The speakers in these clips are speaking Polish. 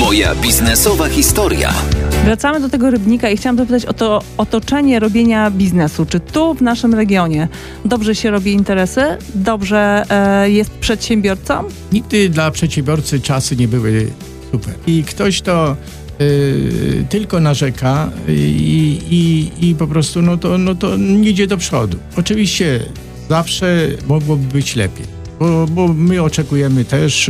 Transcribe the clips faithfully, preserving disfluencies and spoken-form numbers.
Moja biznesowa historia. Wracamy do tego Rybnika i chciałam zapytać o to otoczenie robienia biznesu. Czy tu w naszym regionie dobrze się robi interesy? Dobrze e, jest przedsiębiorcą? Nigdy dla przedsiębiorcy czasy nie były super. I ktoś to y, tylko narzeka i, i, i po prostu no to, no to nie idzie do przodu. Oczywiście zawsze mogłoby być lepiej. Bo, bo my oczekujemy też,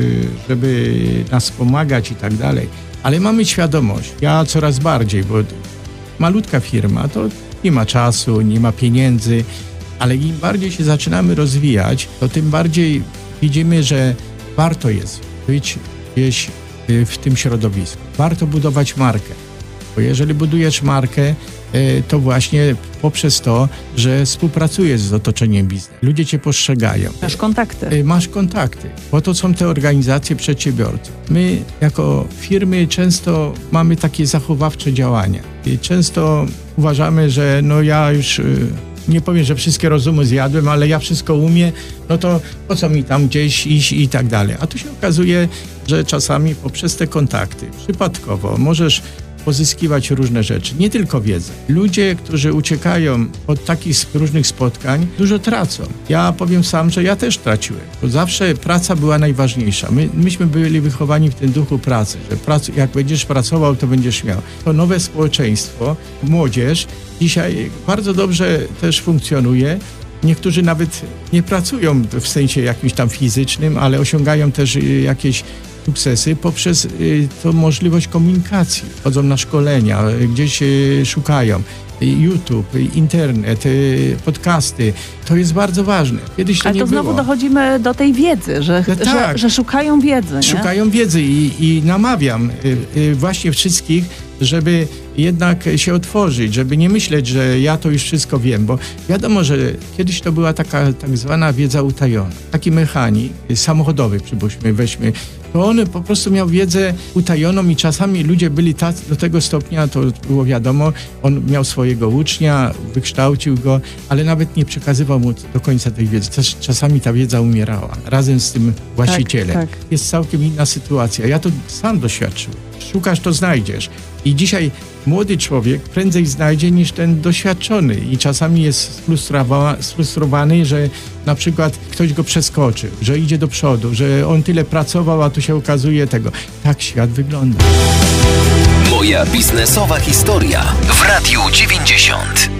żeby nas pomagać i tak dalej, ale mamy świadomość, ja coraz bardziej, bo malutka firma, to nie ma czasu, nie ma pieniędzy, ale im bardziej się zaczynamy rozwijać, to tym bardziej widzimy, że warto jest być gdzieś w tym środowisku. Warto budować markę, bo jeżeli budujesz markę, to właśnie poprzez to, że współpracujesz z otoczeniem biznesu. Ludzie cię postrzegają. Masz kontakty. Masz kontakty, bo to są te organizacje przedsiębiorców. My jako firmy często mamy takie zachowawcze działania. I często uważamy, że no ja już nie powiem, że wszystkie rozumy zjadłem, ale ja wszystko umiem, no to po co mi tam gdzieś iść i tak dalej. A tu się okazuje, że czasami poprzez te kontakty przypadkowo możesz pozyskiwać różne rzeczy, nie tylko wiedzę. Ludzie, którzy uciekają od takich różnych spotkań, dużo tracą. Ja powiem sam, że ja też traciłem, bo zawsze praca była najważniejsza. My, myśmy byli wychowani w tym duchu pracy, że prac, jak będziesz pracował, to będziesz miał. To nowe społeczeństwo, młodzież dzisiaj bardzo dobrze też funkcjonuje. Niektórzy nawet nie pracują w sensie jakimś tam fizycznym, ale osiągają też jakieś sukcesy poprzez y, tą możliwość komunikacji. Chodzą na szkolenia, gdzieś y, szukają. YouTube, internet, y, podcasty. To jest bardzo ważne. Kiedyś to Ale nie to znowu było. dochodzimy do tej wiedzy, że, No tak. że, że szukają wiedzy. Nie? Szukają wiedzy i, i namawiam y, y, właśnie wszystkich, żeby jednak się otworzyć, żeby nie myśleć, że ja to już wszystko wiem, bo wiadomo, że kiedyś to była taka tak zwana wiedza utajona. Taki mechanik samochodowy, przypuśćmy, weźmy, to on po prostu miał wiedzę utajoną i czasami ludzie byli tacy do tego stopnia, to było wiadomo, on miał swojego ucznia, wykształcił go, ale nawet nie przekazywał mu do końca tej wiedzy. Czasami ta wiedza umierała razem z tym właścicielem. Tak, tak. Jest całkiem inna sytuacja. Ja to sam doświadczyłem. Szukasz, to znajdziesz. I dzisiaj młody człowiek prędzej znajdzie niż ten doświadczony i czasami jest sfrustrowany, że na przykład ktoś go przeskoczył, że idzie do przodu, że on tyle pracował, a tu się okazuje tego. Tak świat wygląda. Moja biznesowa historia w Radiu dziewięćdziesiąt.